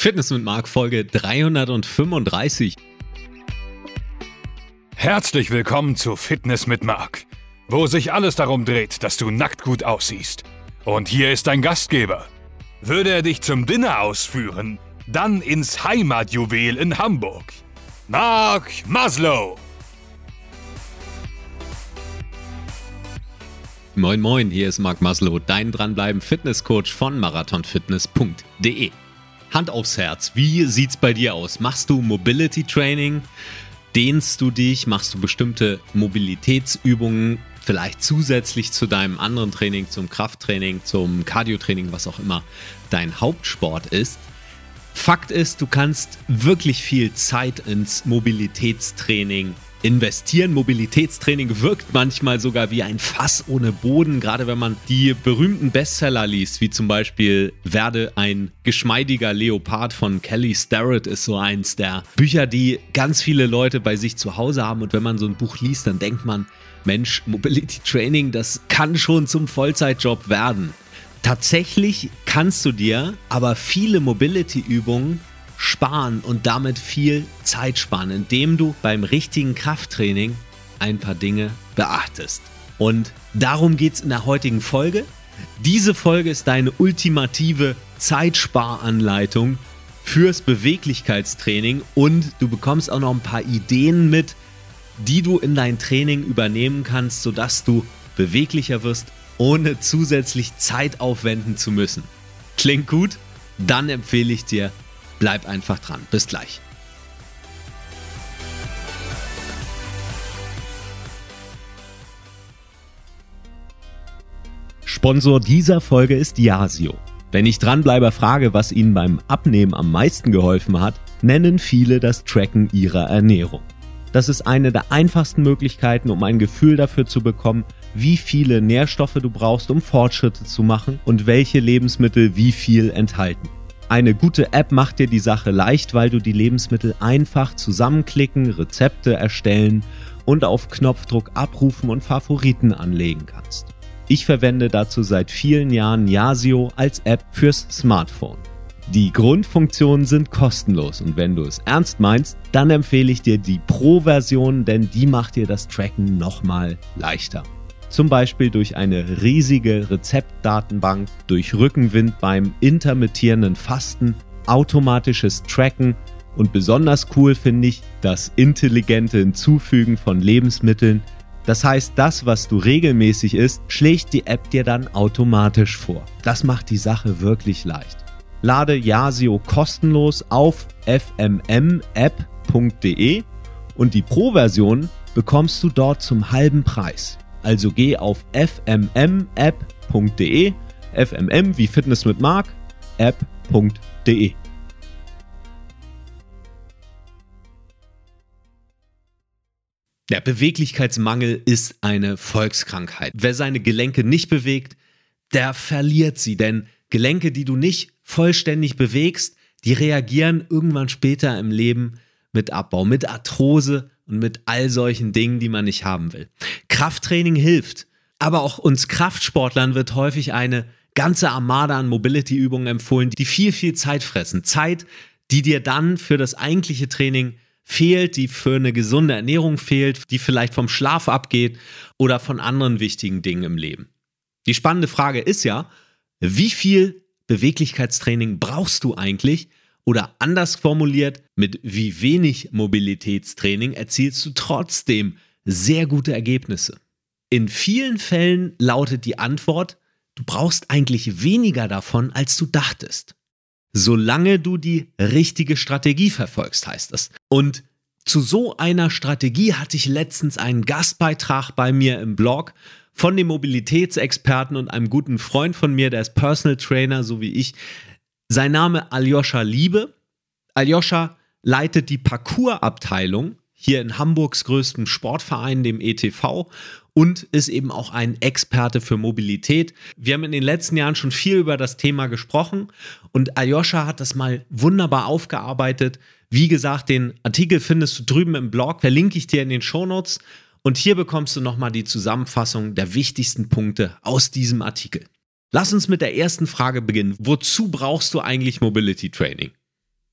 Fitness mit Marc, Folge 335. Herzlich willkommen zu Fitness mit Marc, wo sich alles darum dreht, dass du nackt gut aussiehst. Und hier ist dein Gastgeber. Würde er dich zum Dinner ausführen, dann ins Heimatjuwel in Hamburg. Marc Maslow. Moin moin, hier ist Marc Maslow, dein Dranbleiben Fitnesscoach von marathonfitness.de. Hand aufs Herz, wie sieht's bei dir aus? Machst du Mobility Training? Dehnst du dich? Machst du bestimmte Mobilitätsübungen? Vielleicht zusätzlich zu deinem anderen Training, zum Krafttraining, zum Cardio-Training, was auch immer dein Hauptsport ist. Fakt ist, du kannst wirklich viel Zeit ins Mobilitätstraining investieren. Mobilitätstraining wirkt manchmal sogar wie ein Fass ohne Boden, gerade wenn man die berühmten Bestseller liest, wie zum Beispiel Werde ein geschmeidiger Leopard von Kelly Starrett ist so eins der Bücher, die ganz viele Leute bei sich zu Hause haben. Und wenn man so ein Buch liest, dann denkt man, Mensch, Mobility Training, das kann schon zum Vollzeitjob werden. Tatsächlich kannst du dir aber viele Mobility-Übungen sparen und damit viel Zeit sparen, indem du beim richtigen Krafttraining ein paar Dinge beachtest. Und darum geht es in der heutigen Folge. Diese Folge ist deine ultimative Zeitsparanleitung fürs Beweglichkeitstraining und du bekommst auch noch ein paar Ideen mit, die du in dein Training übernehmen kannst, sodass du beweglicher wirst, ohne zusätzlich Zeit aufwenden zu müssen. Klingt gut? Dann empfehle ich dir, bleib einfach dran. Bis gleich. Sponsor dieser Folge ist Yasio. Wenn ich Dranbleiber frage, was ihnen beim Abnehmen am meisten geholfen hat, nennen viele das Tracken ihrer Ernährung. Das ist eine der einfachsten Möglichkeiten, um ein Gefühl dafür zu bekommen, wie viele Nährstoffe du brauchst, um Fortschritte zu machen und welche Lebensmittel wie viel enthalten. Eine gute App macht dir die Sache leicht, weil du die Lebensmittel einfach zusammenklicken, Rezepte erstellen und auf Knopfdruck abrufen und Favoriten anlegen kannst. Ich verwende dazu seit vielen Jahren Yasio als App fürs Smartphone. Die Grundfunktionen sind kostenlos und wenn du es ernst meinst, dann empfehle ich dir die Pro-Version, denn die macht dir das Tracken nochmal leichter. Zum Beispiel durch eine riesige Rezeptdatenbank, durch Rückenwind beim intermittierenden Fasten, automatisches Tracken und besonders cool finde ich das intelligente Hinzufügen von Lebensmitteln. Das heißt, das, was du regelmäßig isst, schlägt die App dir dann automatisch vor. Das macht die Sache wirklich leicht. Lade Yasio kostenlos auf fmmapp.de und die Pro-Version bekommst du dort zum halben Preis. Also geh auf fmmapp.de, fmm wie Fitness mit Marc, app.de. Der Beweglichkeitsmangel ist eine Volkskrankheit. Wer seine Gelenke nicht bewegt, der verliert sie, denn Gelenke, die du nicht vollständig bewegst, die reagieren irgendwann später im Leben mit Abbau, mit Arthrose und mit all solchen Dingen, die man nicht haben will. Krafttraining hilft, aber auch uns Kraftsportlern wird häufig eine ganze Armada an Mobility-Übungen empfohlen, die viel, viel Zeit fressen. Zeit, die dir dann für das eigentliche Training fehlt, die für eine gesunde Ernährung fehlt, die vielleicht vom Schlaf abgeht oder von anderen wichtigen Dingen im Leben. Die spannende Frage ist ja, wie viel Beweglichkeitstraining brauchst du eigentlich? Oder anders formuliert, mit wie wenig Mobilitätstraining erzielst du trotzdem sehr gute Ergebnisse? In vielen Fällen lautet die Antwort, du brauchst eigentlich weniger davon, als du dachtest. Solange du die richtige Strategie verfolgst, heißt es. Und zu so einer Strategie hatte ich letztens einen Gastbeitrag bei mir im Blog von dem Mobilitätsexperten und einem guten Freund von mir, der ist Personal Trainer, so wie ich. Sein Name Aljoscha Liebe. Aljoscha leitet die Parkour-Abteilung hier in Hamburgs größtem Sportverein, dem ETV, und ist eben auch ein Experte für Mobilität. Wir haben in den letzten Jahren schon viel über das Thema gesprochen und Aljoscha hat das mal wunderbar aufgearbeitet. Wie gesagt, den Artikel findest du drüben im Blog, verlinke ich dir in den Shownotes und hier bekommst du nochmal die Zusammenfassung der wichtigsten Punkte aus diesem Artikel. Lass uns mit der ersten Frage beginnen. Wozu brauchst du eigentlich Mobility Training?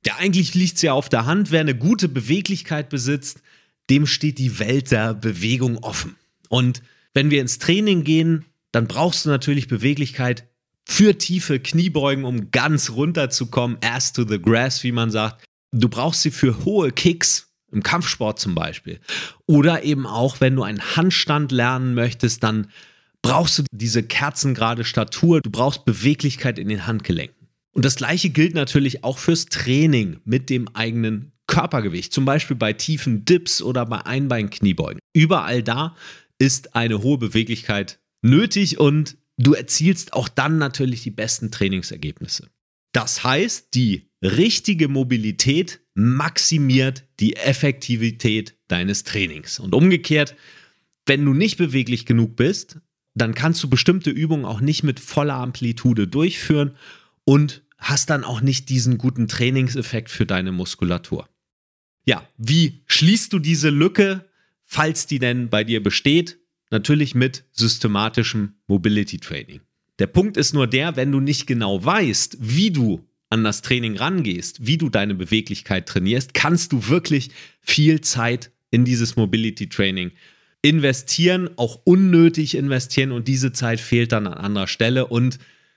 Ja, eigentlich liegt es ja auf der Hand, wer eine gute Beweglichkeit besitzt, dem steht die Welt der Bewegung offen. Und wenn wir ins Training gehen, dann brauchst du natürlich Beweglichkeit für tiefe Kniebeugen, um ganz runterzukommen, ass to the grass, wie man sagt. Du brauchst sie für hohe Kicks, im Kampfsport zum Beispiel. Oder eben auch, wenn du einen Handstand lernen möchtest, dann brauchst du diese kerzengerade Statur, du brauchst Beweglichkeit in den Handgelenken. Und das Gleiche gilt natürlich auch fürs Training mit dem eigenen Körpergewicht, zum Beispiel bei tiefen Dips oder bei Einbeinkniebeugen. Überall da ist eine hohe Beweglichkeit nötig und du erzielst auch dann natürlich die besten Trainingsergebnisse. Das heißt, die richtige Mobilität maximiert die Effektivität deines Trainings. Und umgekehrt, wenn du nicht beweglich genug bist, dann kannst du bestimmte Übungen auch nicht mit voller Amplitude durchführen und hast dann auch nicht diesen guten Trainingseffekt für deine Muskulatur. Ja, wie schließt du diese Lücke, falls die denn bei dir besteht? Natürlich mit systematischem Mobility Training. Der Punkt ist nur der, wenn du nicht genau weißt, wie du an das Training rangehst, wie du deine Beweglichkeit trainierst, kannst du wirklich viel Zeit in dieses Mobility Training investieren, auch unnötig investieren und diese Zeit fehlt dann an anderer Stelle und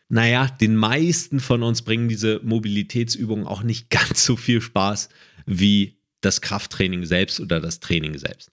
den meisten von uns bringen diese Mobilitätsübungen auch nicht ganz so viel Spaß wie das Krafttraining selbst oder das Training selbst.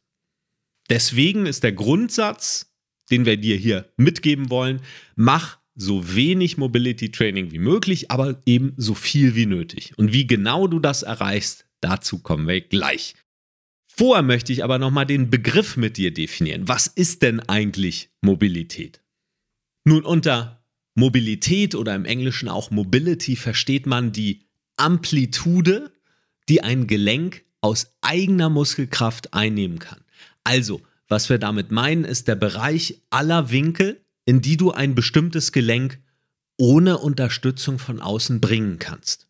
Deswegen ist der Grundsatz, den wir dir hier mitgeben wollen, mach so wenig Mobility Training wie möglich, aber eben so viel wie nötig. Und wie genau du das erreichst, dazu kommen wir gleich. Vorher möchte ich aber nochmal den Begriff mit dir definieren. Was ist denn eigentlich Mobilität? Nun, unter Mobilität oder im Englischen auch Mobility versteht man die Amplitude, die ein Gelenk aus eigener Muskelkraft einnehmen kann. Also, was wir damit meinen, ist der Bereich aller Winkel, in die du ein bestimmtes Gelenk ohne Unterstützung von außen bringen kannst.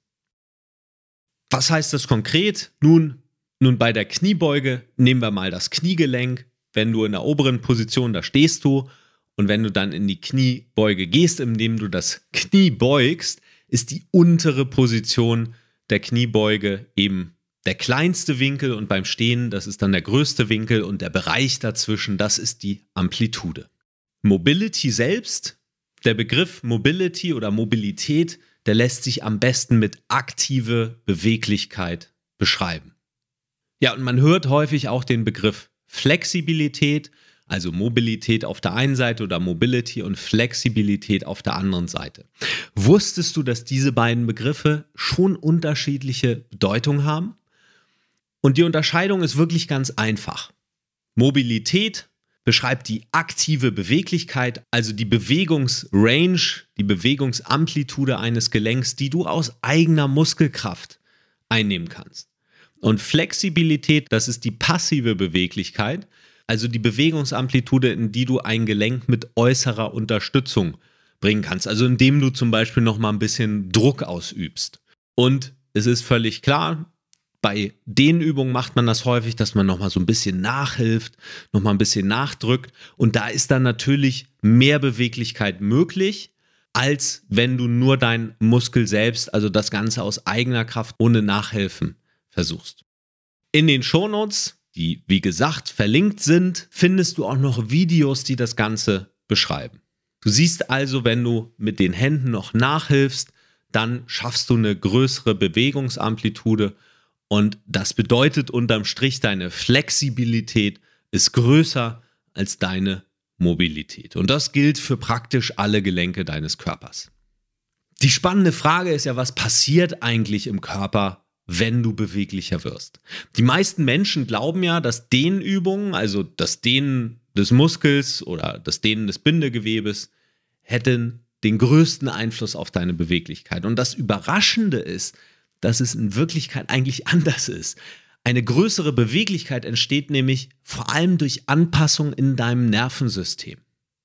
Was heißt das konkret? Nun bei der Kniebeuge nehmen wir mal das Kniegelenk. Wenn du in der oberen Position, da stehst du, und wenn du dann in die Kniebeuge gehst, indem du das Knie beugst, ist die untere Position der Kniebeuge eben der kleinste Winkel und beim Stehen, das ist dann der größte Winkel und der Bereich dazwischen, das ist die Amplitude. Mobility selbst, der Begriff Mobility oder Mobilität, der lässt sich am besten mit aktive Beweglichkeit beschreiben. Ja, und man hört häufig auch den Begriff Flexibilität, also Mobilität auf der einen Seite oder Mobility und Flexibilität auf der anderen Seite. Wusstest du, dass diese beiden Begriffe schon unterschiedliche Bedeutung haben? Und die Unterscheidung ist wirklich ganz einfach. Mobilität beschreibt die aktive Beweglichkeit, also die Bewegungsrange, die Bewegungsamplitude eines Gelenks, die du aus eigener Muskelkraft einnehmen kannst. Und Flexibilität, das ist die passive Beweglichkeit, also die Bewegungsamplitude, in die du ein Gelenk mit äußerer Unterstützung bringen kannst. Also indem du zum Beispiel nochmal ein bisschen Druck ausübst. Und es ist völlig klar, bei den Übungen macht man das häufig, dass man nochmal so ein bisschen nachhilft, nochmal ein bisschen nachdrückt. Und da ist dann natürlich mehr Beweglichkeit möglich, als wenn du nur deinen Muskel selbst, also das Ganze aus eigener Kraft ohne Nachhelfen versuchst. In den Shownotes, die wie gesagt verlinkt sind, findest du auch noch Videos, die das Ganze beschreiben. Du siehst also, wenn du mit den Händen noch nachhilfst, dann schaffst du eine größere Bewegungsamplitude und das bedeutet unterm Strich, deine Flexibilität ist größer als deine Mobilität. Und das gilt für praktisch alle Gelenke deines Körpers. Die spannende Frage ist ja, was passiert eigentlich im Körper, wenn du beweglicher wirst? Die meisten Menschen glauben ja, dass Dehnübungen, also das Dehnen des Muskels oder das Dehnen des Bindegewebes, hätten den größten Einfluss auf deine Beweglichkeit. Und das Überraschende ist, dass es in Wirklichkeit eigentlich anders ist. Eine größere Beweglichkeit entsteht nämlich vor allem durch Anpassung in deinem Nervensystem.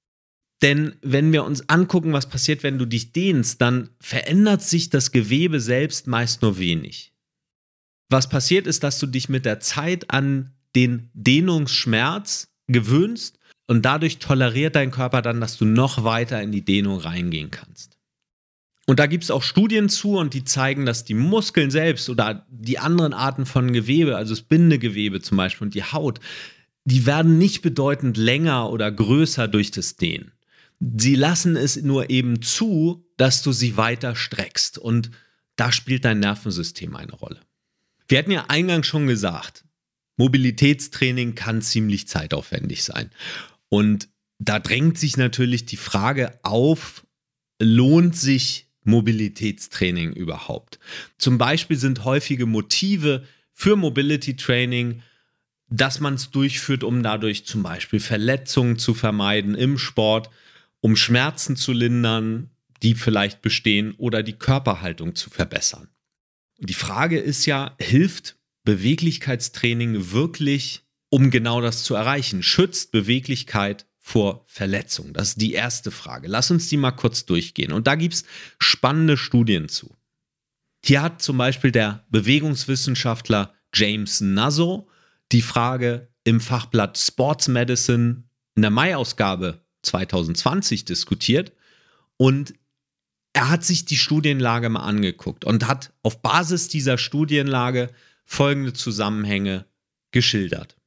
Denn wenn wir uns angucken, was passiert, wenn du dich dehnst, dann verändert sich das Gewebe selbst meist nur wenig. Was passiert ist, dass du dich mit der Zeit an den Dehnungsschmerz gewöhnst und dadurch toleriert dein Körper dann, dass du noch weiter in die Dehnung reingehen kannst. Und da gibt es auch Studien zu und die zeigen, dass die Muskeln selbst oder die anderen Arten von Gewebe, also das Bindegewebe zum Beispiel und die Haut, die werden nicht bedeutend länger oder größer durch das Dehnen. Sie lassen es nur eben zu, dass du sie weiter streckst und da spielt dein Nervensystem eine Rolle. Wir hatten ja eingangs schon gesagt, Mobilitätstraining kann ziemlich zeitaufwendig sein. Und da drängt sich natürlich die Frage auf, lohnt sich Mobilitätstraining überhaupt? Zum Beispiel sind häufige Motive für Mobility Training, dass man es durchführt, um dadurch zum Beispiel Verletzungen zu vermeiden im Sport, um Schmerzen zu lindern, die vielleicht bestehen, oder die Körperhaltung zu verbessern. Und die Frage ist ja, hilft Beweglichkeitstraining wirklich, um genau das zu erreichen? Schützt Beweglichkeit vor Verletzung? Das ist die erste Frage. Lass uns die mal kurz durchgehen. Und da gibt es spannende Studien zu. Hier hat zum Beispiel der Bewegungswissenschaftler James Nasso die Frage im Fachblatt Sports Medicine in der Mai-Ausgabe 2020 diskutiert und er hat sich die Studienlage mal angeguckt und hat auf Basis dieser Studienlage folgende Zusammenhänge geschildert.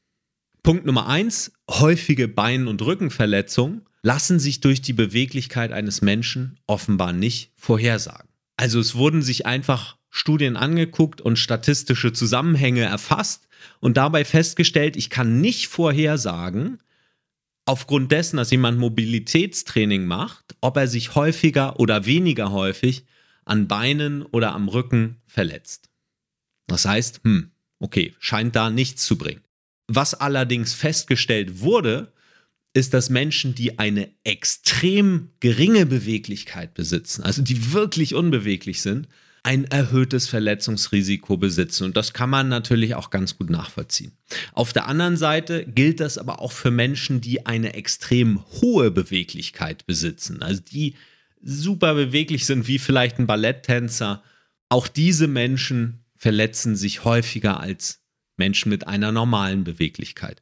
Punkt Nummer 1, häufige Bein- und Rückenverletzungen lassen sich durch die Beweglichkeit eines Menschen offenbar nicht vorhersagen. Also es wurden sich einfach Studien angeguckt und statistische Zusammenhänge erfasst und dabei festgestellt, ich kann nicht vorhersagen, aufgrund dessen, dass jemand Mobilitätstraining macht, ob er sich häufiger oder weniger häufig an Beinen oder am Rücken verletzt. Das heißt, okay, scheint da nichts zu bringen. Was allerdings festgestellt wurde, ist, dass Menschen, die eine extrem geringe Beweglichkeit besitzen, also die wirklich unbeweglich sind, ein erhöhtes Verletzungsrisiko besitzen. Und das kann man natürlich auch ganz gut nachvollziehen. Auf der anderen Seite gilt das aber auch für Menschen, die eine extrem hohe Beweglichkeit besitzen, also die super beweglich sind, wie vielleicht ein Balletttänzer. Auch diese Menschen verletzen sich häufiger als Menschen mit einer normalen Beweglichkeit.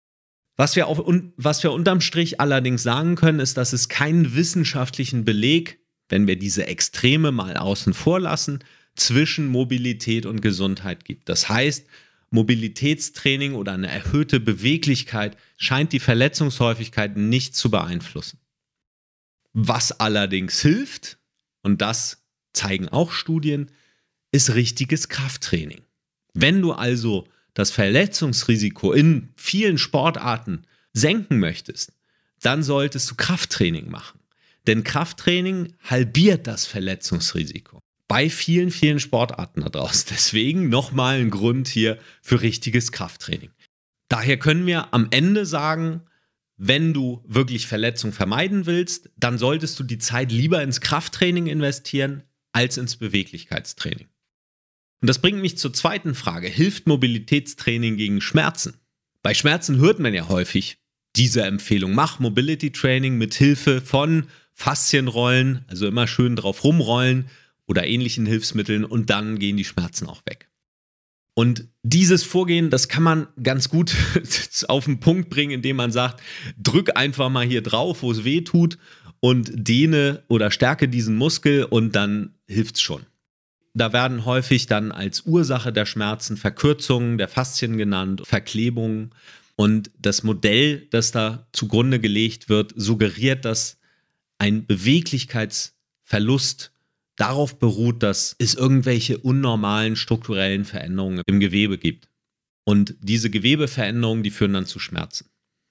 Was wir unterm Strich allerdings sagen können, ist, dass es keinen wissenschaftlichen Beleg, wenn wir diese Extreme mal außen vor lassen, zwischen Mobilität und Gesundheit gibt. Das heißt, Mobilitätstraining oder eine erhöhte Beweglichkeit scheint die Verletzungshäufigkeit nicht zu beeinflussen. Was allerdings hilft, und das zeigen auch Studien, ist richtiges Krafttraining. Wenn du also das Verletzungsrisiko in vielen Sportarten senken möchtest, dann solltest du Krafttraining machen. Denn Krafttraining halbiert das Verletzungsrisiko. Bei vielen, vielen Sportarten da draußen. Deswegen nochmal ein Grund hier für richtiges Krafttraining. Daher können wir am Ende sagen, wenn du wirklich Verletzungen vermeiden willst, dann solltest du die Zeit lieber ins Krafttraining investieren als ins Beweglichkeitstraining. Und das bringt mich zur zweiten Frage. Hilft Mobilitätstraining gegen Schmerzen? Bei Schmerzen hört man ja häufig diese Empfehlung. Mach Mobility Training mit Hilfe von Faszienrollen, also immer schön drauf rumrollen oder ähnlichen Hilfsmitteln und dann gehen die Schmerzen auch weg. Und dieses Vorgehen, das kann man ganz gut auf den Punkt bringen, indem man sagt, drück einfach mal hier drauf, wo es weh tut und dehne oder stärke diesen Muskel und dann hilft's schon. Da werden häufig dann als Ursache der Schmerzen Verkürzungen der Faszien genannt, Verklebungen. Und das Modell, das da zugrunde gelegt wird, suggeriert, dass ein Beweglichkeitsverlust darauf beruht, dass es irgendwelche unnormalen strukturellen Veränderungen im Gewebe gibt. Und diese Gewebeveränderungen, die führen dann zu Schmerzen.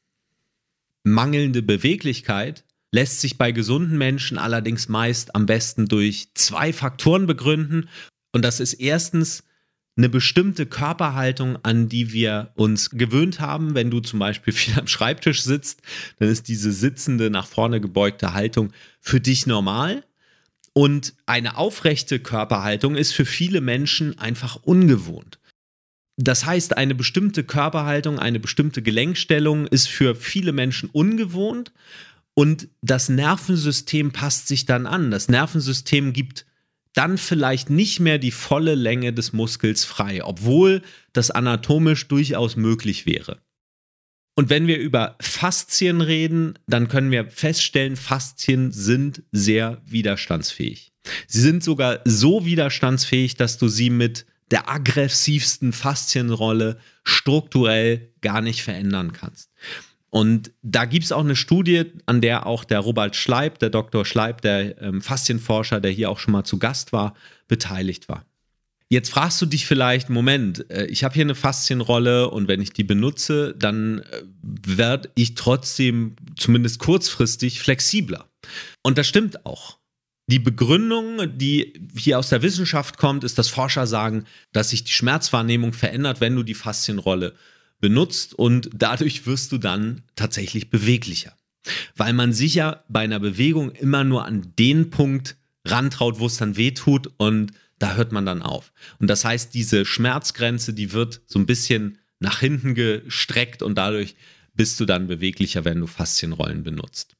Mangelnde Beweglichkeit lässt sich bei gesunden Menschen allerdings meist am besten durch 2 Faktoren begründen. Und das ist erstens eine bestimmte Körperhaltung, an die wir uns gewöhnt haben. Wenn du zum Beispiel viel am Schreibtisch sitzt, dann ist diese sitzende, nach vorne gebeugte Haltung für dich normal. Und eine aufrechte Körperhaltung ist für viele Menschen einfach ungewohnt. Das heißt, eine bestimmte Körperhaltung, eine bestimmte Gelenkstellung ist für viele Menschen ungewohnt und das Nervensystem passt sich dann an. Das Nervensystem gibt dann vielleicht nicht mehr die volle Länge des Muskels frei, obwohl das anatomisch durchaus möglich wäre. Und wenn wir über Faszien reden, dann können wir feststellen, Faszien sind sehr widerstandsfähig. Sie sind sogar so widerstandsfähig, dass du sie mit der aggressivsten Faszienrolle strukturell gar nicht verändern kannst. Und da gibt es auch eine Studie, an der auch der Robert Schleib, der Dr. Schleib, der Faszienforscher, der hier auch schon mal zu Gast war, beteiligt war. Jetzt fragst du dich vielleicht, Moment, ich habe hier eine Faszienrolle und wenn ich die benutze, dann werde ich trotzdem zumindest kurzfristig flexibler. Und das stimmt auch. Die Begründung, die hier aus der Wissenschaft kommt, ist, dass Forscher sagen, dass sich die Schmerzwahrnehmung verändert, wenn du die Faszienrolle benutzt und dadurch wirst du dann tatsächlich beweglicher. Weil man sich ja bei einer Bewegung immer nur an den Punkt rantraut, wo es dann wehtut und da hört man dann auf. Und das heißt, diese Schmerzgrenze, die wird so ein bisschen nach hinten gestreckt und dadurch bist du dann beweglicher, wenn du Faszienrollen benutzt.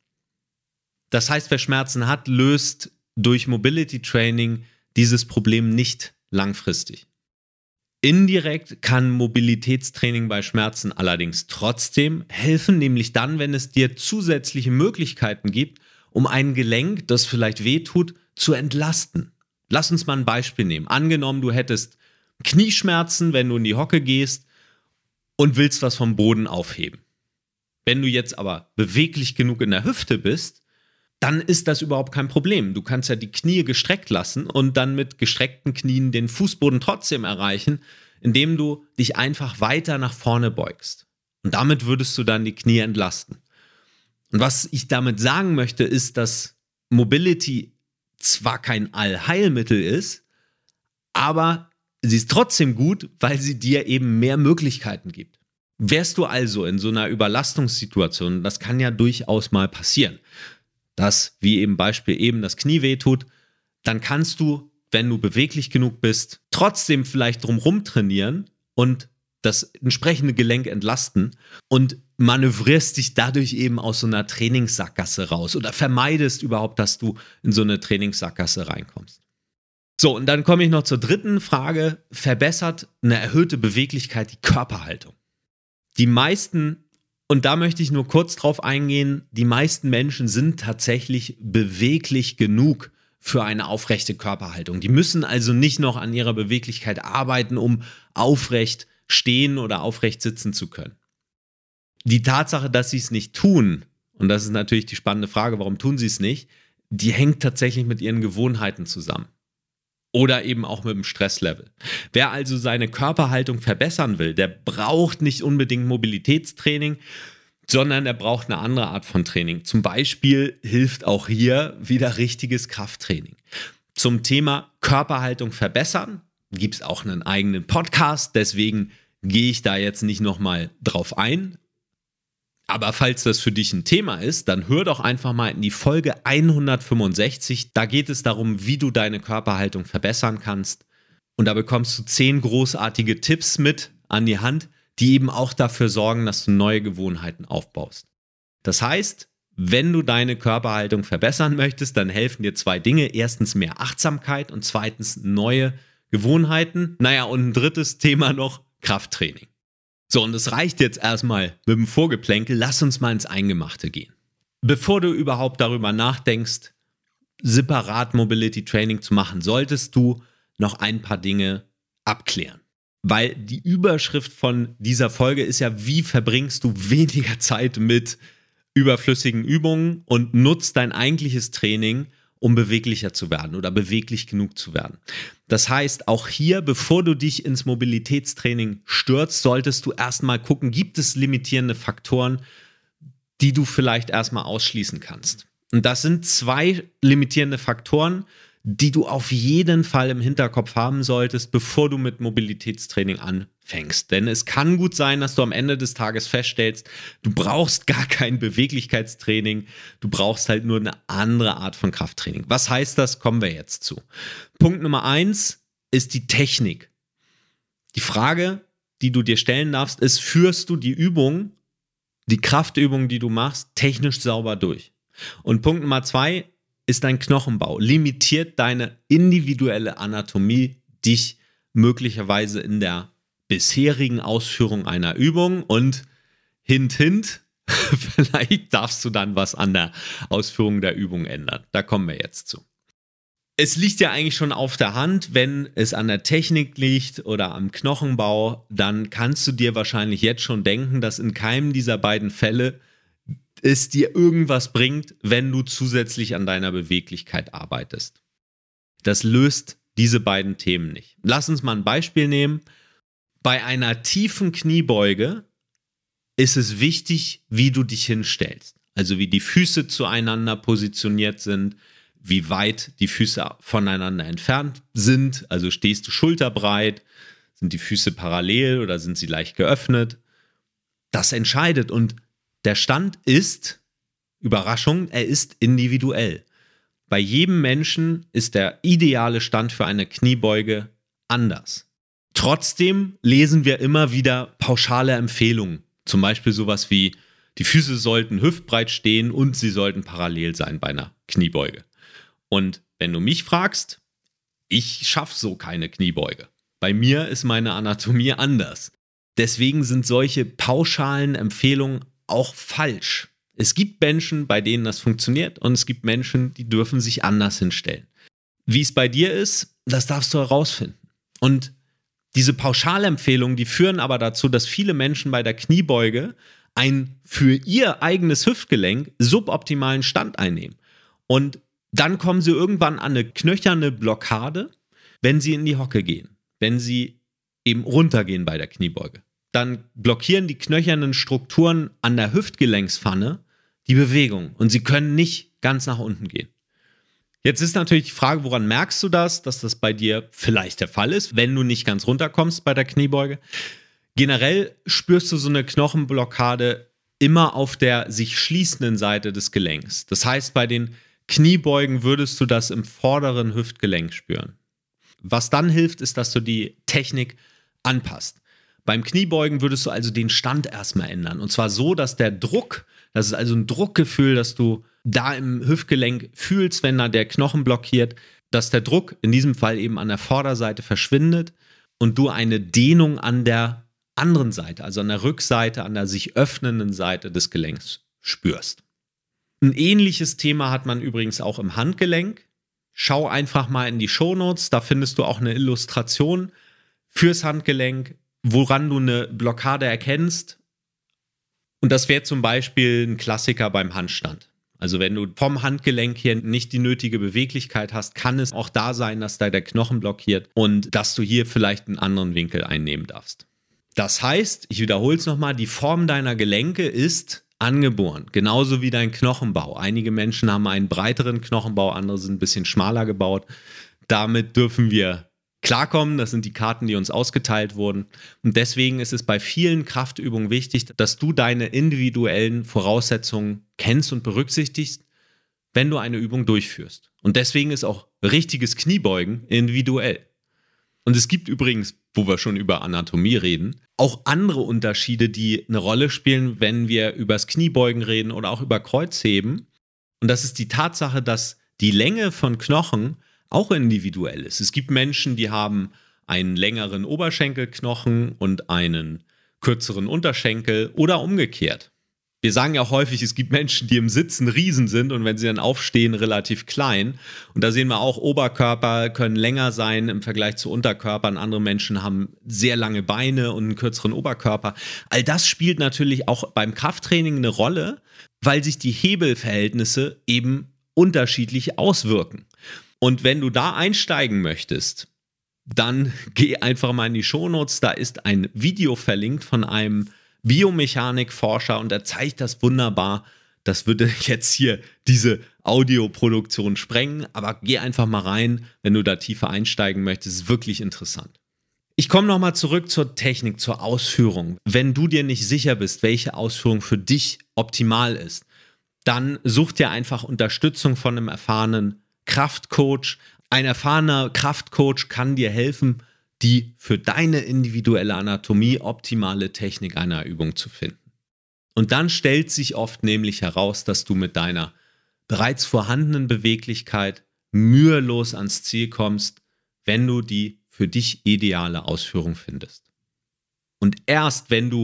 Das heißt, wer Schmerzen hat, löst durch Mobility Training dieses Problem nicht langfristig. Indirekt kann Mobilitätstraining bei Schmerzen allerdings trotzdem helfen, nämlich dann, wenn es dir zusätzliche Möglichkeiten gibt, um ein Gelenk, das vielleicht wehtut, zu entlasten. Lass uns mal ein Beispiel nehmen. Angenommen, du hättest Knieschmerzen, wenn du in die Hocke gehst und willst was vom Boden aufheben. Wenn du jetzt aber beweglich genug in der Hüfte bist, dann ist das überhaupt kein Problem. Du kannst ja die Knie gestreckt lassen und dann mit gestreckten Knien den Fußboden trotzdem erreichen, indem du dich einfach weiter nach vorne beugst. Und damit würdest du dann die Knie entlasten. Und was ich damit sagen möchte, ist, dass Mobility zwar kein Allheilmittel ist, aber sie ist trotzdem gut, weil sie dir eben mehr Möglichkeiten gibt. Wärst du also in so einer Überlastungssituation, das kann ja durchaus mal passieren, dass, wie eben Beispiel eben, das Knie wehtut, dann kannst du, wenn du beweglich genug bist, trotzdem vielleicht drumherum trainieren und das entsprechende Gelenk entlasten und manövrierst dich dadurch eben aus so einer Trainingssackgasse raus oder vermeidest überhaupt, dass du in so eine Trainingssackgasse reinkommst. So, und dann komme ich noch zur dritten Frage. Verbessert eine erhöhte Beweglichkeit die Körperhaltung? Die meisten, und da möchte ich nur kurz drauf eingehen, die meisten Menschen sind tatsächlich beweglich genug für eine aufrechte Körperhaltung. Die müssen also nicht noch an ihrer Beweglichkeit arbeiten, um aufrecht stehen oder aufrecht sitzen zu können. Die Tatsache, dass sie es nicht tun, und das ist natürlich die spannende Frage, warum tun sie es nicht, die hängt tatsächlich mit ihren Gewohnheiten zusammen. Oder eben auch mit dem Stresslevel. Wer also seine Körperhaltung verbessern will, der braucht nicht unbedingt Mobilitätstraining, sondern er braucht eine andere Art von Training. Zum Beispiel hilft auch hier wieder richtiges Krafttraining. Zum Thema Körperhaltung verbessern gibt es auch einen eigenen Podcast, deswegen gehe ich da jetzt nicht nochmal drauf ein. Aber falls das für dich ein Thema ist, dann hör doch einfach mal in die Folge 165. Da geht es darum, wie du deine Körperhaltung verbessern kannst. Und da bekommst du 10 großartige Tipps mit an die Hand, die eben auch dafür sorgen, dass du neue Gewohnheiten aufbaust. Das heißt, wenn du deine Körperhaltung verbessern möchtest, dann helfen dir 2 Dinge. Erstens mehr Achtsamkeit und zweitens neue Gewohnheiten. Naja, und ein drittes Thema noch, Krafttraining. So, und es reicht jetzt erstmal mit dem Vorgeplänkel. Lass uns mal ins Eingemachte gehen. Bevor du überhaupt darüber nachdenkst, separat Mobility Training zu machen, solltest du noch ein paar Dinge abklären. Weil die Überschrift von dieser Folge ist ja, wie verbringst du weniger Zeit mit überflüssigen Übungen und nutzt dein eigentliches Training, um beweglicher zu werden oder beweglich genug zu werden. Das heißt, auch hier, bevor du dich ins Mobilitätstraining stürzt, solltest du erstmal gucken, gibt es limitierende Faktoren, die du vielleicht erstmal ausschließen kannst. Und das sind 2 limitierende Faktoren, die du auf jeden Fall im Hinterkopf haben solltest, bevor du mit Mobilitätstraining anfängst. Denn es kann gut sein, dass du am Ende des Tages feststellst, du brauchst gar kein Beweglichkeitstraining, du brauchst halt nur eine andere Art von Krafttraining. Was heißt das? Kommen wir jetzt zu. Punkt Nummer 1 ist die Technik. Die Frage, die du dir stellen darfst, ist, führst du die Übung, die Kraftübung, die du machst, technisch sauber durch? Und Punkt Nummer 2 ist dein Knochenbau. Limitiert deine individuelle Anatomie dich möglicherweise in der bisherigen Ausführung einer Übung? Und Hint, hint, vielleicht darfst du dann was an der Ausführung der Übung ändern. Da kommen wir jetzt zu. Es liegt ja eigentlich schon auf der Hand, wenn es an der Technik liegt oder am Knochenbau, dann kannst du dir wahrscheinlich jetzt schon denken, dass in keinem dieser beiden Fälle es dir irgendwas bringt, wenn du zusätzlich an deiner Beweglichkeit arbeitest. Das löst diese beiden Themen nicht. Lass uns mal ein Beispiel nehmen. Bei einer tiefen Kniebeuge ist es wichtig, wie du dich hinstellst. Also wie die Füße zueinander positioniert sind, wie weit die Füße voneinander entfernt sind. Also stehst du schulterbreit, sind die Füße parallel oder sind sie leicht geöffnet? Das entscheidet. Und der Stand ist, Überraschung, er ist individuell. Bei jedem Menschen ist der ideale Stand für eine Kniebeuge anders. Trotzdem lesen wir immer wieder pauschale Empfehlungen. Zum Beispiel sowas wie, die Füße sollten hüftbreit stehen und sie sollten parallel sein bei einer Kniebeuge. Und wenn du mich fragst, ich schaffe so keine Kniebeuge. Bei mir ist meine Anatomie anders. Deswegen sind solche pauschalen Empfehlungen auch falsch. Es gibt Menschen, bei denen das funktioniert und es gibt Menschen, die dürfen sich anders hinstellen. Wie es bei dir ist, das darfst du herausfinden. Und diese Pauschalempfehlungen, die führen aber dazu, dass viele Menschen bei der Kniebeuge einen für ihr eigenes Hüftgelenk suboptimalen Stand einnehmen. Und dann kommen sie irgendwann an eine knöcherne Blockade, wenn sie in die Hocke gehen, wenn sie eben runtergehen bei der Kniebeuge. Dann blockieren die knöchernen Strukturen an der Hüftgelenkspfanne die Bewegung und sie können nicht ganz nach unten gehen. Jetzt ist natürlich die Frage, woran merkst du das, dass das bei dir vielleicht der Fall ist, wenn du nicht ganz runterkommst bei der Kniebeuge? Generell spürst du so eine Knochenblockade immer auf der sich schließenden Seite des Gelenks. Das heißt, bei den Kniebeugen würdest du das im vorderen Hüftgelenk spüren. Was dann hilft, ist, dass du die Technik anpasst. Beim Kniebeugen würdest du also den Stand erstmal ändern. Und zwar so, dass der Druck, das ist also ein Druckgefühl, das du da im Hüftgelenk fühlst, wenn da der Knochen blockiert, dass der Druck in diesem Fall eben an der Vorderseite verschwindet und du eine Dehnung an der anderen Seite, also an der Rückseite, an der sich öffnenden Seite des Gelenks spürst. Ein ähnliches Thema hat man übrigens auch im Handgelenk. Schau einfach mal in die Shownotes, da findest du auch eine Illustration fürs Handgelenk, woran du eine Blockade erkennst. Und das wäre zum Beispiel ein Klassiker beim Handstand. Also wenn du vom Handgelenk hier nicht die nötige Beweglichkeit hast, kann es auch da sein, dass da der Knochen blockiert und dass du hier vielleicht einen anderen Winkel einnehmen darfst. Das heißt, ich wiederhole es nochmal, die Form deiner Gelenke ist angeboren, genauso wie dein Knochenbau. Einige Menschen haben einen breiteren Knochenbau, andere sind ein bisschen schmaler gebaut. Damit dürfen wir klarkommen, das sind die Karten, die uns ausgeteilt wurden. Und deswegen ist es bei vielen Kraftübungen wichtig, dass du deine individuellen Voraussetzungen kennst und berücksichtigst, wenn du eine Übung durchführst. Und deswegen ist auch richtiges Kniebeugen individuell. Und es gibt übrigens, wo wir schon über Anatomie reden, auch andere Unterschiede, die eine Rolle spielen, wenn wir über das Kniebeugen reden oder auch über Kreuzheben. Und das ist die Tatsache, dass die Länge von Knochen auch individuell ist. Es gibt Menschen, die haben einen längeren Oberschenkelknochen und einen kürzeren Unterschenkel oder umgekehrt. Wir sagen ja auch häufig, es gibt Menschen, die im Sitzen Riesen sind und wenn sie dann aufstehen, relativ klein. Und da sehen wir auch, Oberkörper können länger sein im Vergleich zu Unterkörpern. Andere Menschen haben sehr lange Beine und einen kürzeren Oberkörper. All das spielt natürlich auch beim Krafttraining eine Rolle, weil sich die Hebelverhältnisse eben unterschiedlich auswirken. Und wenn du da einsteigen möchtest, dann geh einfach mal in die Shownotes. Da ist ein Video verlinkt von einem Biomechanikforscher und er zeigt das wunderbar. Das würde jetzt hier diese Audioproduktion sprengen, aber geh einfach mal rein, wenn du da tiefer einsteigen möchtest. Es ist wirklich interessant. Ich komme nochmal zurück zur Technik, zur Ausführung. Wenn du dir nicht sicher bist, welche Ausführung für dich optimal ist, dann such dir einfach Unterstützung von einem erfahrenen Kraftcoach. Ein erfahrener Kraftcoach kann dir helfen, die für deine individuelle Anatomie optimale Technik einer Übung zu finden. Und dann stellt sich oft nämlich heraus, dass du mit deiner bereits vorhandenen Beweglichkeit mühelos ans Ziel kommst, wenn du die für dich ideale Ausführung findest. Und erst wenn du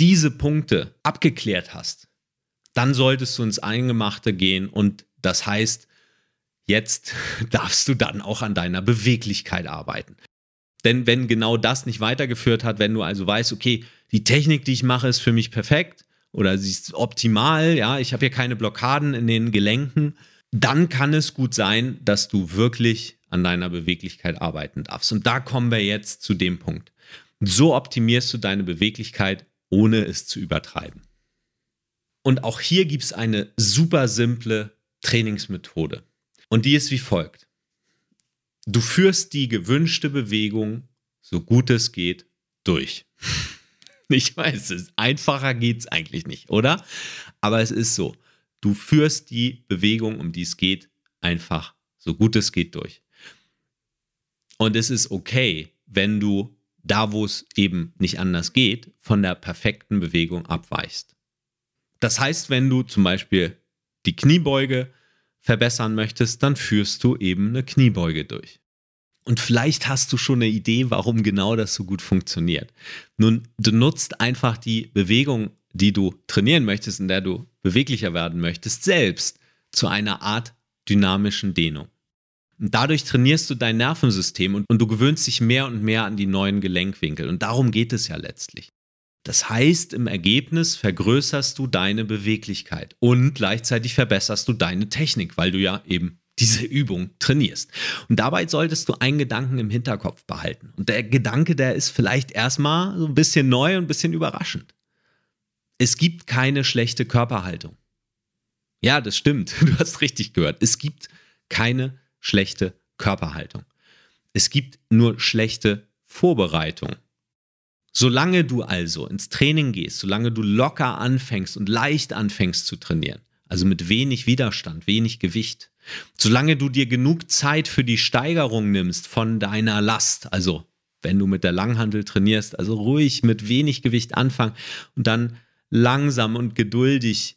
diese Punkte abgeklärt hast, dann solltest du ins Eingemachte gehen und das heißt, jetzt darfst du dann auch an deiner Beweglichkeit arbeiten. Denn wenn genau das nicht weitergeführt hat, wenn du also weißt, okay, die Technik, die ich mache, ist für mich perfekt oder sie ist optimal, ja, ich habe hier keine Blockaden in den Gelenken, dann kann es gut sein, dass du wirklich an deiner Beweglichkeit arbeiten darfst. Und da kommen wir jetzt zu dem Punkt. So optimierst du deine Beweglichkeit, ohne es zu übertreiben. Und auch hier gibt es eine super simple Trainingsmethode. Und die ist wie folgt. Du führst die gewünschte Bewegung, so gut es geht, durch. Ich weiß, einfacher geht es eigentlich nicht, oder? Aber es ist so. Du führst die Bewegung, um die es geht, einfach so gut es geht durch. Und es ist okay, wenn du da, wo es eben nicht anders geht, von der perfekten Bewegung abweichst. Das heißt, wenn du zum Beispiel die Kniebeuge verbessern möchtest, dann führst du eben eine Kniebeuge durch. Und vielleicht hast du schon eine Idee, warum genau das so gut funktioniert. Nun, du nutzt einfach die Bewegung, die du trainieren möchtest, in der du beweglicher werden möchtest, selbst zu einer Art dynamischen Dehnung. Und dadurch trainierst du dein Nervensystem und du gewöhnst dich mehr und mehr an die neuen Gelenkwinkel. Und darum geht es ja letztlich. Das heißt, im Ergebnis vergrößerst du deine Beweglichkeit und gleichzeitig verbesserst du deine Technik, weil du ja eben diese Übung trainierst. Und dabei solltest du einen Gedanken im Hinterkopf behalten. Und der Gedanke, der ist vielleicht erstmal so ein bisschen neu und ein bisschen überraschend. Es gibt keine schlechte Körperhaltung. Ja, das stimmt. Du hast richtig gehört. Es gibt keine schlechte Körperhaltung. Es gibt nur schlechte Vorbereitung. Solange du also ins Training gehst, solange du locker anfängst und leicht anfängst zu trainieren, also mit wenig Widerstand, wenig Gewicht, solange du dir genug Zeit für die Steigerung nimmst von deiner Last, also wenn du mit der Langhantel trainierst, also ruhig mit wenig Gewicht anfangen und dann langsam und geduldig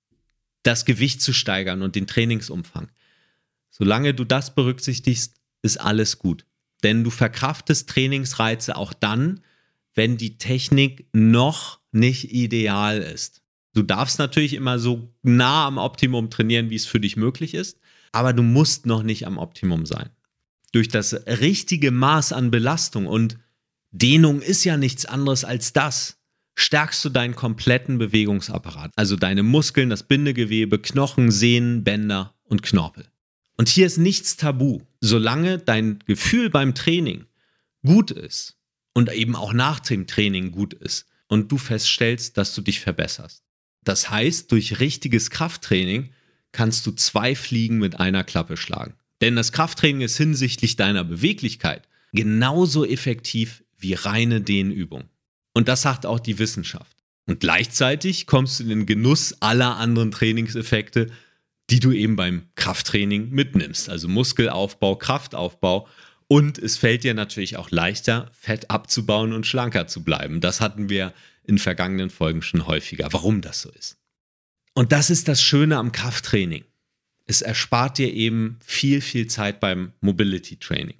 das Gewicht zu steigern und den Trainingsumfang. Solange du das berücksichtigst, ist alles gut. Denn du verkraftest Trainingsreize auch dann, wenn die Technik noch nicht ideal ist. Du darfst natürlich immer so nah am Optimum trainieren, wie es für dich möglich ist, aber du musst noch nicht am Optimum sein. Durch das richtige Maß an Belastung und Dehnung ist ja nichts anderes als das, stärkst du deinen kompletten Bewegungsapparat, also deine Muskeln, das Bindegewebe, Knochen, Sehnen, Bänder und Knorpel. Und hier ist nichts tabu, solange dein Gefühl beim Training gut ist und eben auch nach dem Training gut ist und du feststellst, dass du dich verbesserst. Das heißt, durch richtiges Krafttraining kannst du 2 Fliegen mit einer Klappe schlagen. Denn das Krafttraining ist hinsichtlich deiner Beweglichkeit genauso effektiv wie reine Dehnübung. Und das sagt auch die Wissenschaft. Und gleichzeitig kommst du in den Genuss aller anderen Trainingseffekte, die du eben beim Krafttraining mitnimmst. Also Muskelaufbau, Kraftaufbau. Und es fällt dir natürlich auch leichter, Fett abzubauen und schlanker zu bleiben. Das hatten wir in vergangenen Folgen schon häufiger, warum das so ist. Und das ist das Schöne am Krafttraining. Es erspart dir eben viel, viel Zeit beim Mobility Training.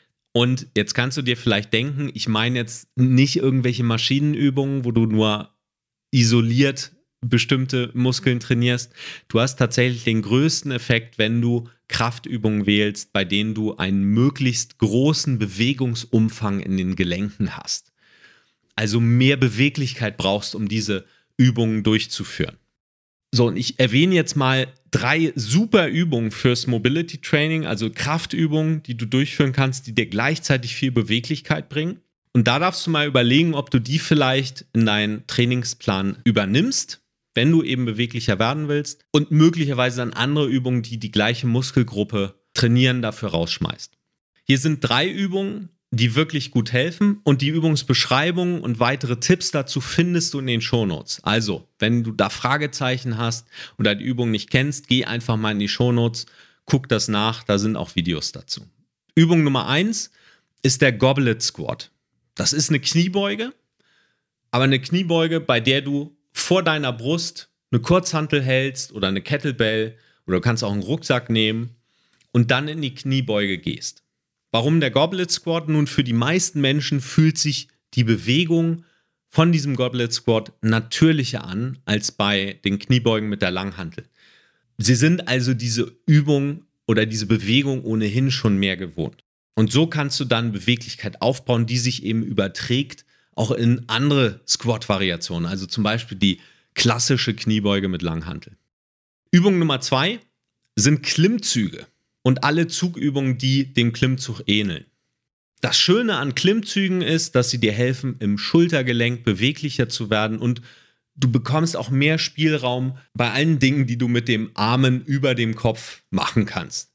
Und jetzt kannst du dir vielleicht denken, ich meine jetzt nicht irgendwelche Maschinenübungen, wo du nur isoliert bestimmte Muskeln trainierst. Du hast tatsächlich den größten Effekt, wenn du Kraftübungen wählst, bei denen du einen möglichst großen Bewegungsumfang in den Gelenken hast. Also mehr Beweglichkeit brauchst, um diese Übungen durchzuführen. So, und ich erwähne jetzt mal 3 super Übungen fürs Mobility Training, also Kraftübungen, die du durchführen kannst, die dir gleichzeitig viel Beweglichkeit bringen. Und da darfst du mal überlegen, ob du die vielleicht in deinen Trainingsplan übernimmst, wenn du eben beweglicher werden willst und möglicherweise dann andere Übungen, die die gleiche Muskelgruppe trainieren, dafür rausschmeißt. Hier sind 3 Übungen, die wirklich gut helfen und die Übungsbeschreibungen und weitere Tipps dazu findest du in den Shownotes. Also, wenn du da Fragezeichen hast oder die Übung nicht kennst, geh einfach mal in die Shownotes, guck das nach, da sind auch Videos dazu. Übung Nummer 1 ist der Goblet Squat. Das ist eine Kniebeuge, aber eine Kniebeuge, bei der du vor deiner Brust eine Kurzhantel hältst oder eine Kettlebell oder du kannst auch einen Rucksack nehmen und dann in die Kniebeuge gehst. Warum der Goblet Squat? Nun, für die meisten Menschen fühlt sich die Bewegung von diesem Goblet Squat natürlicher an als bei den Kniebeugen mit der Langhantel. Sie sind also diese Übung oder diese Bewegung ohnehin schon mehr gewohnt. Und so kannst du dann Beweglichkeit aufbauen, die sich eben überträgt, auch in andere Squat-Variationen, also zum Beispiel die klassische Kniebeuge mit Langhantel. Übung Nummer 2 sind Klimmzüge und alle Zugübungen, die dem Klimmzug ähneln. Das Schöne an Klimmzügen ist, dass sie dir helfen, im Schultergelenk beweglicher zu werden und du bekommst auch mehr Spielraum bei allen Dingen, die du mit dem Armen über dem Kopf machen kannst.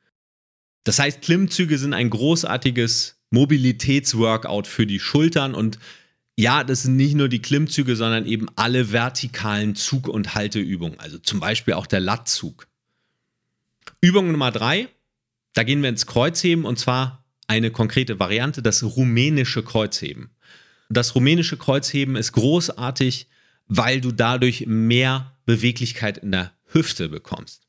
Das heißt, Klimmzüge sind ein großartiges Mobilitätsworkout für die Schultern und ja, das sind nicht nur die Klimmzüge, sondern eben alle vertikalen Zug- und Halteübungen, also zum Beispiel auch der Lattzug. Übung Nummer 3, da gehen wir ins Kreuzheben und zwar eine konkrete Variante, das rumänische Kreuzheben. Das rumänische Kreuzheben ist großartig, weil du dadurch mehr Beweglichkeit in der Hüfte bekommst.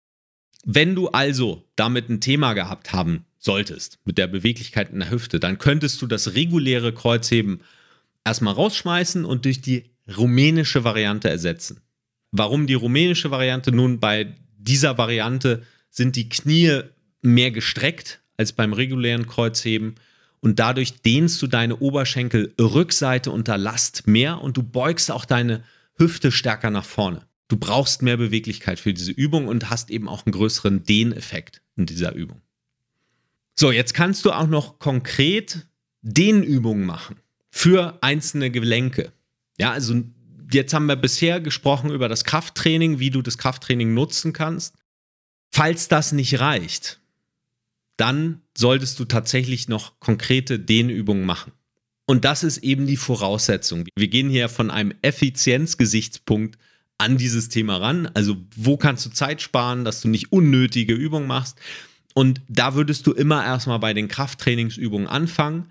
Wenn du also damit ein Thema gehabt haben solltest, mit der Beweglichkeit in der Hüfte, dann könntest du das reguläre Kreuzheben erstmal rausschmeißen und durch die rumänische Variante ersetzen. Warum die rumänische Variante? Nun, bei dieser Variante sind die Knie mehr gestreckt als beim regulären Kreuzheben und dadurch dehnst du deine Oberschenkelrückseite unter Last mehr und du beugst auch deine Hüfte stärker nach vorne. Du brauchst mehr Beweglichkeit für diese Übung und hast eben auch einen größeren Dehneffekt in dieser Übung. So, jetzt kannst du auch noch konkret Dehnübungen machen für einzelne Gelenke. Ja, also jetzt haben wir bisher gesprochen über das Krafttraining, wie du das Krafttraining nutzen kannst. Falls das nicht reicht, dann solltest du tatsächlich noch konkrete Dehnübungen machen. Und das ist eben die Voraussetzung. Wir gehen hier von einem Effizienzgesichtspunkt an dieses Thema ran. Also wo kannst du Zeit sparen, dass du nicht unnötige Übungen machst? Und da würdest du immer erstmal bei den Krafttrainingsübungen anfangen.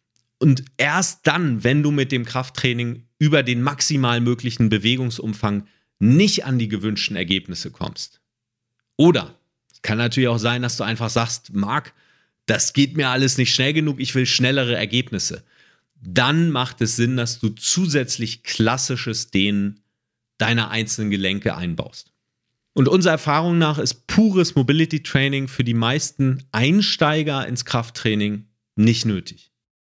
Und erst dann, wenn du mit dem Krafttraining über den maximal möglichen Bewegungsumfang nicht an die gewünschten Ergebnisse kommst. Oder es kann natürlich auch sein, dass du einfach sagst, Marc, das geht mir alles nicht schnell genug, ich will schnellere Ergebnisse. Dann macht es Sinn, dass du zusätzlich klassisches Dehnen deiner einzelnen Gelenke einbaust. Und unserer Erfahrung nach ist pures Mobility Training für die meisten Einsteiger ins Krafttraining nicht nötig.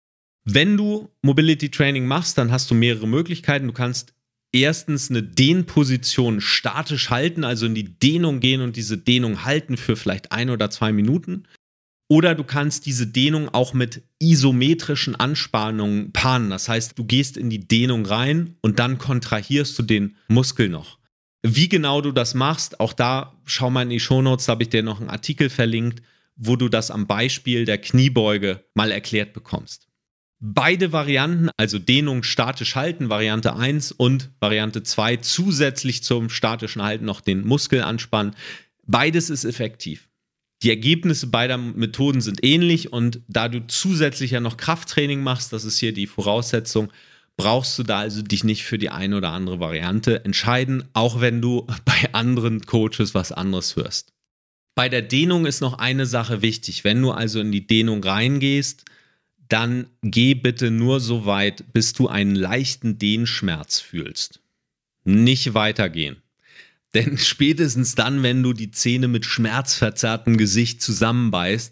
Wenn du Mobility Training machst, dann hast du mehrere Möglichkeiten. Du kannst erstens eine Dehnposition statisch halten, also in die Dehnung gehen und diese Dehnung halten für vielleicht 1 oder 2 Minuten. Oder du kannst diese Dehnung auch mit isometrischen Anspannungen paaren. Das heißt, du gehst in die Dehnung rein und dann kontrahierst du den Muskel noch. Wie genau du das machst, auch da schau mal in die Shownotes, da habe ich dir noch einen Artikel verlinkt, wo du das am Beispiel der Kniebeuge mal erklärt bekommst. Beide Varianten, also Dehnung statisch halten, Variante 1 und Variante 2, zusätzlich zum statischen Halten noch den Muskel anspannen, beides ist effektiv. Die Ergebnisse beider Methoden sind ähnlich und da du zusätzlich ja noch Krafttraining machst, das ist hier die Voraussetzung, brauchst du da also dich nicht für die eine oder andere Variante entscheiden, auch wenn du bei anderen Coaches was anderes hörst. Bei der Dehnung ist noch eine Sache wichtig. Wenn du also in die Dehnung reingehst, dann geh bitte nur so weit, bis du einen leichten Dehnschmerz fühlst. Nicht weitergehen. Denn spätestens dann, wenn du die Zähne mit schmerzverzerrtem Gesicht zusammenbeißt,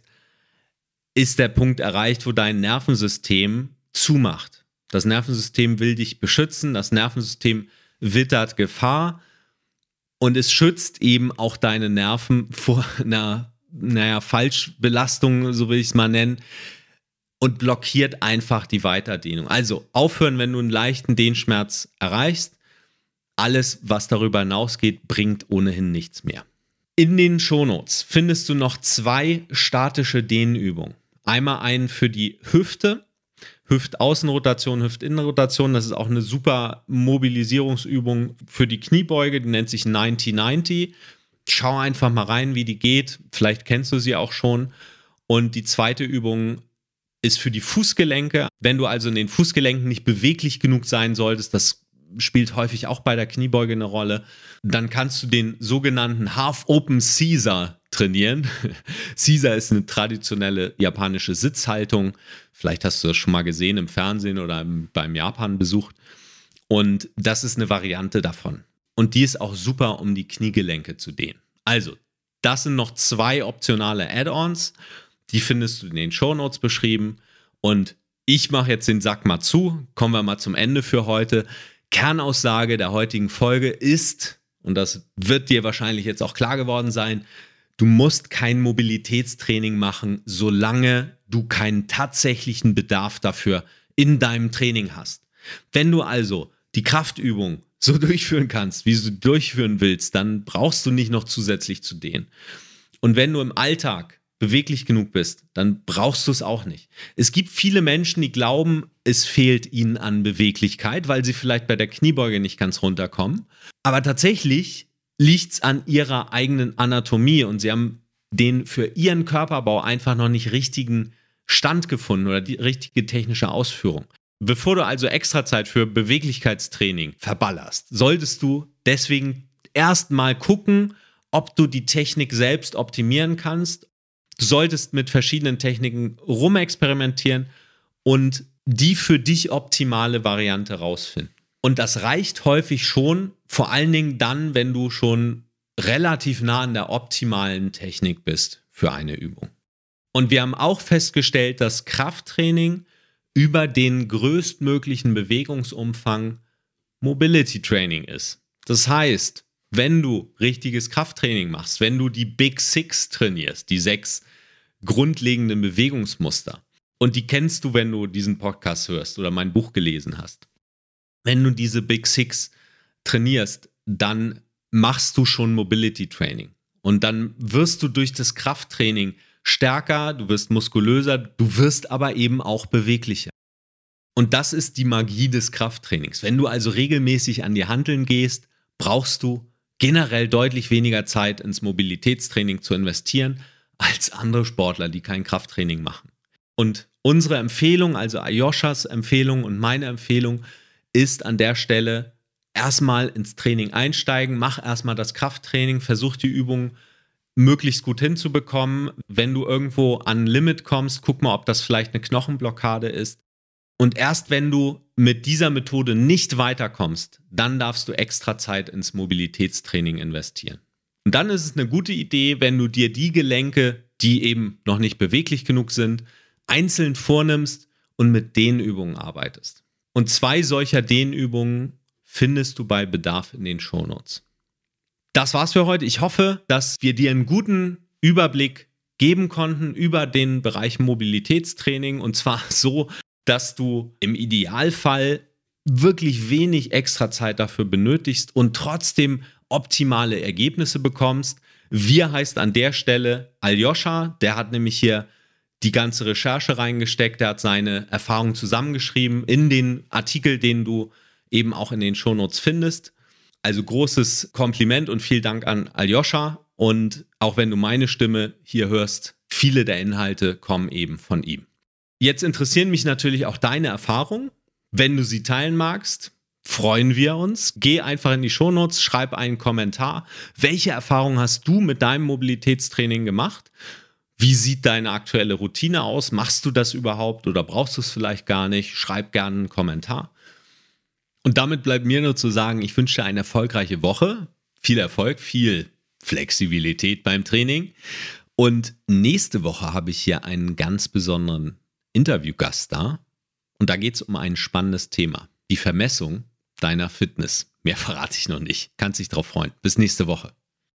ist der Punkt erreicht, wo dein Nervensystem zumacht. Das Nervensystem will dich beschützen, das Nervensystem wittert Gefahr und es schützt eben auch deine Nerven vor einer, Falschbelastung, so will ich es mal nennen, und blockiert einfach die Weiterdehnung. Also aufhören, wenn du einen leichten Dehnschmerz erreichst. Alles, was darüber hinausgeht, bringt ohnehin nichts mehr. In den Shownotes findest du noch 2 statische Dehnübungen. Einmal einen für die Hüfte, Hüftaußenrotation, Hüftinnenrotation. Das ist auch eine super Mobilisierungsübung für die Kniebeuge, die nennt sich 90-90. Schau einfach mal rein, wie die geht. Vielleicht kennst du sie auch schon. Und die zweite Übung ist für die Fußgelenke. Wenn du also in den Fußgelenken nicht beweglich genug sein solltest, das spielt häufig auch bei der Kniebeuge eine Rolle, dann kannst du den sogenannten Half Open Caesar trainieren. Sisa ist eine traditionelle japanische Sitzhaltung. Vielleicht hast du das schon mal gesehen im Fernsehen oder beim Japan-Besuch. Und das ist eine Variante davon. Und die ist auch super, um die Kniegelenke zu dehnen. Also, das sind noch 2 optionale Add-ons. Die findest du in den Shownotes beschrieben. Und ich mache jetzt den Sack mal zu. Kommen wir mal zum Ende für heute. Kernaussage der heutigen Folge ist, und das wird dir wahrscheinlich jetzt auch klar geworden sein, du musst kein Mobilitätstraining machen, solange du keinen tatsächlichen Bedarf dafür in deinem Training hast. Wenn du also die Kraftübung so durchführen kannst, wie du durchführen willst, dann brauchst du nicht noch zusätzlich zu dehnen. Und wenn du im Alltag beweglich genug bist, dann brauchst du es auch nicht. Es gibt viele Menschen, die glauben, es fehlt ihnen an Beweglichkeit, weil sie vielleicht bei der Kniebeuge nicht ganz runterkommen. Aber tatsächlich liegt es an ihrer eigenen Anatomie und sie haben den für ihren Körperbau einfach noch nicht richtigen Stand gefunden oder die richtige technische Ausführung. Bevor du also extra Zeit für Beweglichkeitstraining verballerst, solltest du deswegen erstmal gucken, ob du die Technik selbst optimieren kannst. Du solltest mit verschiedenen Techniken rumexperimentieren und die für dich optimale Variante rausfinden. Und das reicht häufig schon, vor allen Dingen dann, wenn du schon relativ nah an der optimalen Technik bist für eine Übung. Und wir haben auch festgestellt, dass Krafttraining über den größtmöglichen Bewegungsumfang Mobility Training ist. Das heißt, wenn du richtiges Krafttraining machst, wenn du die Big Six trainierst, die 6 grundlegenden Bewegungsmuster, und die kennst du, wenn du diesen Podcast hörst oder mein Buch gelesen hast. Wenn du diese Big Six trainierst, dann machst du schon Mobility Training. Und dann wirst du durch das Krafttraining stärker, du wirst muskulöser, du wirst aber eben auch beweglicher. Und das ist die Magie des Krafttrainings. Wenn du also regelmäßig an die Hanteln gehst, brauchst du generell deutlich weniger Zeit ins Mobilitätstraining zu investieren als andere Sportler, die kein Krafttraining machen. Und unsere Empfehlung, also Aljoschas Empfehlung und meine Empfehlung, ist an der Stelle erstmal ins Training einsteigen, mach erstmal das Krafttraining, versuch die Übungen möglichst gut hinzubekommen. Wenn du irgendwo an ein Limit kommst, guck mal, ob das vielleicht eine Knochenblockade ist. Und erst wenn du mit dieser Methode nicht weiterkommst, dann darfst du extra Zeit ins Mobilitätstraining investieren. Und dann ist es eine gute Idee, wenn du dir die Gelenke, die eben noch nicht beweglich genug sind, einzeln vornimmst und mit Dehnübungen arbeitest. Und 2 solcher Dehnübungen findest du bei Bedarf in den Shownotes. Das war's für heute. Ich hoffe, dass wir dir einen guten Überblick geben konnten über den Bereich Mobilitätstraining, und zwar so, dass du im Idealfall wirklich wenig extra Zeit dafür benötigst und trotzdem optimale Ergebnisse bekommst. Wir heißt an der Stelle Aljoscha, der hat nämlich hier die ganze Recherche reingesteckt, der hat seine Erfahrungen zusammengeschrieben in den Artikel, den du eben auch in den Shownotes findest. Also großes Kompliment und vielen Dank an Aljoscha. Und auch wenn du meine Stimme hier hörst, viele der Inhalte kommen eben von ihm. Jetzt interessieren mich natürlich auch deine Erfahrungen. Wenn du sie teilen magst, freuen wir uns. Geh einfach in die Shownotes, schreib einen Kommentar. Welche Erfahrungen hast du mit deinem Mobilitätstraining gemacht? Wie sieht deine aktuelle Routine aus? Machst du das überhaupt oder brauchst du es vielleicht gar nicht? Schreib gerne einen Kommentar. Und damit bleibt mir nur zu sagen, ich wünsche dir eine erfolgreiche Woche. Viel Erfolg, viel Flexibilität beim Training. Und nächste Woche habe ich hier einen ganz besonderen Interviewgast da. Und da geht es um ein spannendes Thema. Die Vermessung deiner Fitness. Mehr verrate ich noch nicht. Kannst dich drauf freuen. Bis nächste Woche.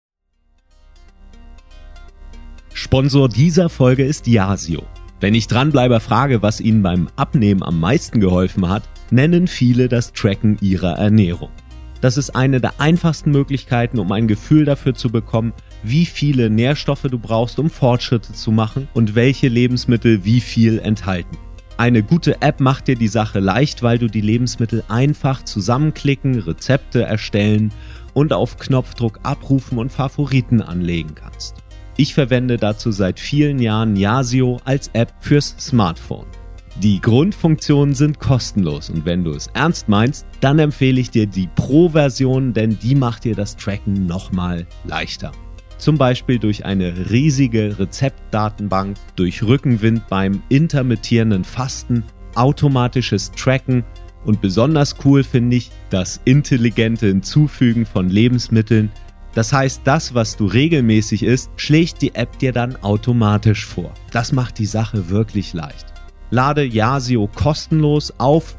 Sponsor dieser Folge ist Yasio. Wenn ich Dranbleiber frage, was ihnen beim Abnehmen am meisten geholfen hat, nennen viele das Tracken ihrer Ernährung. Das ist eine der einfachsten Möglichkeiten, um ein Gefühl dafür zu bekommen, wie viele Nährstoffe du brauchst, um Fortschritte zu machen und welche Lebensmittel wie viel enthalten. Eine gute App macht dir die Sache leicht, weil du die Lebensmittel einfach zusammenklicken, Rezepte erstellen und auf Knopfdruck abrufen und Favoriten anlegen kannst. Ich verwende dazu seit vielen Jahren Yasio als App fürs Smartphone. Die Grundfunktionen sind kostenlos und wenn du es ernst meinst, dann empfehle ich dir die Pro-Version, denn die macht dir das Tracken nochmal leichter. Zum Beispiel durch eine riesige Rezeptdatenbank, durch Rückenwind beim intermittierenden Fasten, automatisches Tracken und besonders cool finde ich das intelligente Hinzufügen von Lebensmitteln. Das heißt, das, was du regelmäßig isst, schlägt die App dir dann automatisch vor. Das macht die Sache wirklich leicht. Lade Yasio kostenlos auf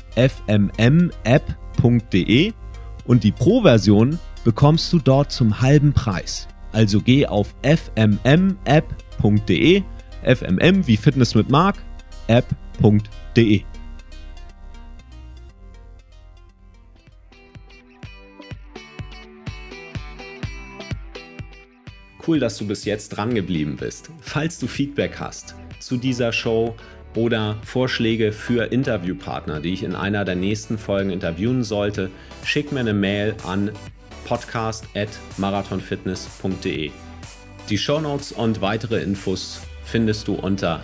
fmmapp.de und die Pro-Version bekommst du dort zum halben Preis. Also geh auf fmmapp.de, FMM wie Fitness mit Marc, app.de. Cool, dass du bis jetzt dran geblieben bist. Falls du Feedback hast zu dieser Show oder Vorschläge für Interviewpartner, die ich in einer der nächsten Folgen interviewen sollte, schick mir eine Mail an podcast@marathonfitness.de. Die Shownotes und weitere Infos findest du unter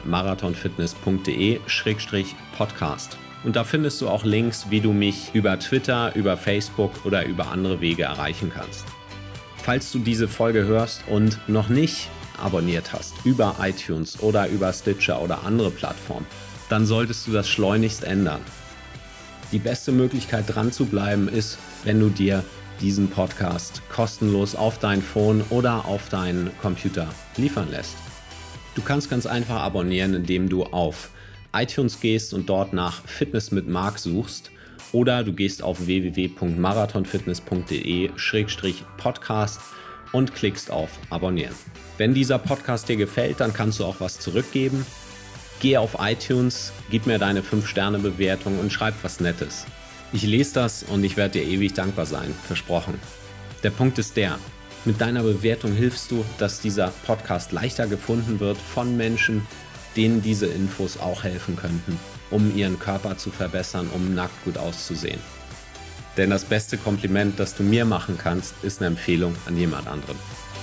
marathonfitness.de/podcast. Und da findest du auch Links, wie du mich über Twitter, über Facebook oder über andere Wege erreichen kannst. Falls du diese Folge hörst und noch nicht abonniert hast über iTunes oder über Stitcher oder andere Plattformen, dann solltest du das schleunigst ändern. Die beste Möglichkeit dran zu bleiben ist, wenn du dir diesen Podcast kostenlos auf dein Phone oder auf deinen Computer liefern lässt. Du kannst ganz einfach abonnieren, indem du auf iTunes gehst und dort nach Fitness mit Marc suchst. Oder du gehst auf www.marathonfitness.de/podcast und klickst auf Abonnieren. Wenn dieser Podcast dir gefällt, dann kannst du auch was zurückgeben. Geh auf iTunes, gib mir deine 5-Sterne-Bewertung und schreib was Nettes. Ich lese das und ich werde dir ewig dankbar sein, versprochen. Der Punkt ist der, mit deiner Bewertung hilfst du, dass dieser Podcast leichter gefunden wird von Menschen, denen diese Infos auch helfen könnten, um ihren Körper zu verbessern, um nackt gut auszusehen. Denn das beste Kompliment, das du mir machen kannst, ist eine Empfehlung an jemand anderen.